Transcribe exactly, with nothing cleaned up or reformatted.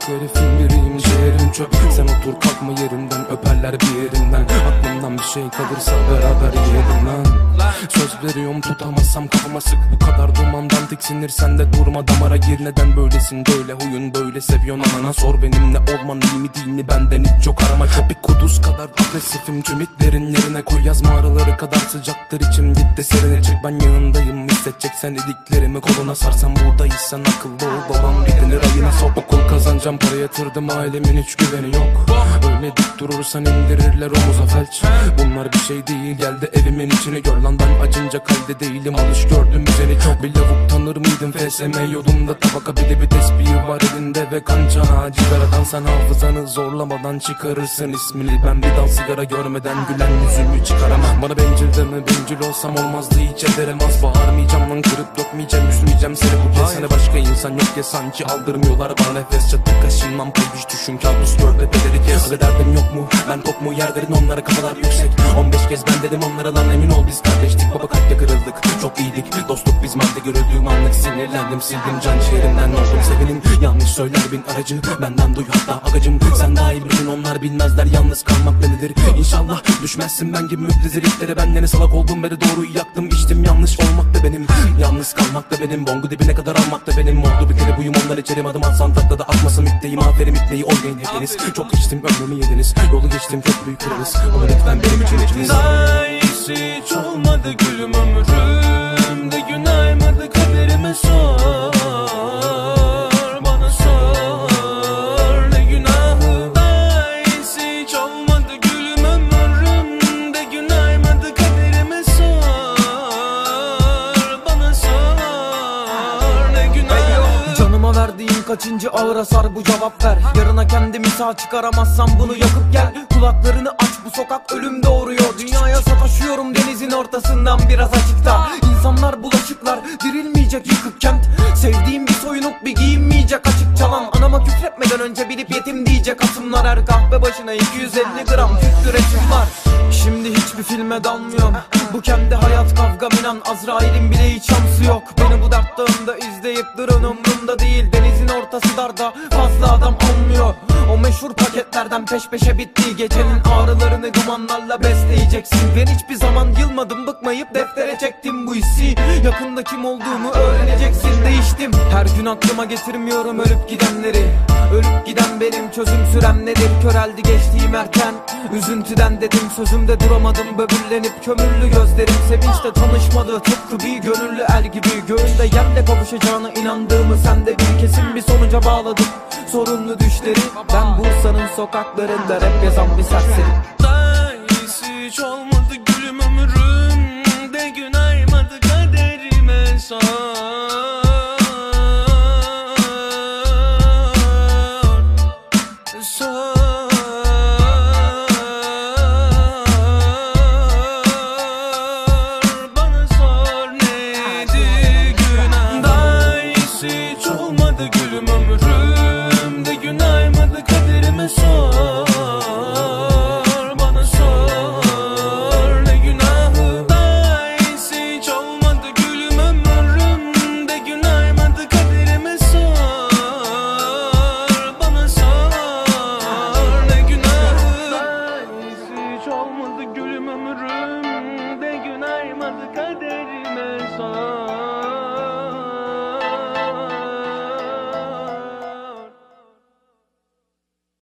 herifin biriyim, ciğerim çöp. Sen otur kalkma yerinden, öperler bir yerinden. Aklımdan bir şey kalırsa beraber yiyelim lan. Söz veriyorum tutamazsam kafama sık. Bu kadar dumandan tiksinirsen de durma, damara gir. Neden böylesin böyle, huyun böyle, seviyorsun anana sor. Benimle olman iyi mi değil mi, benden hiç çok arama. Bir kuduz kadar agresifim, tümit derinlerine koy. Yaz mağaraları kadar sıcaktır içim, git de serine çık. Ben yanındayım, hissedeceksen dediklerimi koluna sarsan. Buradaysan akıllı ol, babam bilinir ayına sok. Okul kazanacağım, para yatırdım, ailemin hiç güveni yok. Öyle dik durursan indirirler omuza felç. Bunlar bir şey değil, gel de evimin içini gör lan. Ben acınca kalde değilim, alış gördüm seni çok. Bir lavuk tanır mıydın F S M yolunda tabaka, bir de bir tespihi var elinde ve kanca. Cigaradan sen hafızanı zorlamadan çıkarırsın ismini. Ben bir dal sigara görmeden gülen yüzümü çıkaramam. Bana bencil deme, bencil olsam olmazdı hiç ederim az. Bağırmayacağım lan, kırıp dökmeyeceğim, üzmeyeceğim seni bu kez. Sana başka insan yok ya sanki, aldırmıyorlar bana nefes. Çatı kaşınmam paybiş düşün, kabus gör tepeleri kes. Öyle derdim yok mu, ben tok mu, yerlerin onlara kafalar yüksek. On beş kez ben dedim onlara lan, emin ol biz kardeştik. Baba kalpte kırıldık, çok iyiydik, dostluk biz madde görüldüğüm anlık. Sinirlendim, sildim can ciğerinden, oldum sevenin. Yanlış söyler bin aracı, benden duy hatta agacım. Sen daha iyi bilin, onlar bilmezler yalnız kalmak nedir. İnşallah düşmezsin ben gibi müpteziliklere. Ben ne salak oldum, beri doğruyu yaktım, içtim. Yanlış olmak da benim, yalnız kalmak da benim. Bongu dibine kadar almak da benim. Oldu bir kere buyum ondan içerim, adım atsan takla da atmasın mikteyim. Aferin mitneyi oynayın hepiniz. Çok içtim ömrümü yediniz, yolu geçtim çok büyük kırılız. Ama lütfen benim için içiniz. Daha iyisi hiç olmadı gülüm ömrümde, gün aymadı kaderime sor. Bana sor ne günahı. Daha iyisi hiç olmadı gülüm ömrümde, gün aymadı kaderime sor. Bana sor ne günahı. Canıma verdiğim kaçıncı ağır hasar bu, cevap ver. Yarına kendimi sağ çıkaramazsam bunu yakıp gel. Kulaklarını aç, bu sokak ölüm doğuruyor. Dünyaya sataşıyorum denizin ortasından biraz açıkta. İnsanlar bulaşıklar, dirilmeyecek yıkık kent. Sevdiğim bir soyunup bir giyinmeyecek açık çalan. Anama küfretmeden önce bilip yetim diyecek hasımlar. Her kahve başına iki yüz elli gram tüttüreçim var. Şimdi hiçbir filme dalmıyorum, bu kendi hayat kavgam inan. Azrail'in bile hiç şansı yok. Beni bu dert dağında izleyip durun, umrumda değil. Denizin ortası darda, fazla adam olmuyor. O meşhur paketlerden peş peşe bitti. Gecenin ağrılarını dumanlarla besleyeceksin. Ben hiçbir zaman yılmadım, bıkmayıp deftere çektim bu hissi. Yakında kim olduğumu öğreneceksin, değiştim. Her gün aklıma getirmiyorum ölüp gidenleri. Ölüp giden benim, çözüm sürem nedir? Köreldi geçtiğim erken, üzüntüden dedim. Sözümde duramadım, böbürlenip kömürlü gözlerim. Sevinçle tanışmadı, tıpkı bir gönüllü el gibi. Göğünde yerle kavuşacağına inandığımı sen de bil. Kesin bir sonuca bağladım sorunlu düşleri. Ben Bursa'nın sokaklarında rap yazan bir serseri. Daha iyisi hiç olmadı gülüm ömrümde, gün aymadı kaderime sor. Sor bana, sor neydi günah. Daha iyisi hiç olmadı gülüm ömrümde, gün aymadı kaderime sor. Bana sor ne günahı. Daha iyisi hiç olmadı gülüm ömrümde, gün aymadı kaderime sor. Bana sor ne günahı. Daha iyisi hiç olmadı gülüm ömrümde, gün aymadı kaderime sor.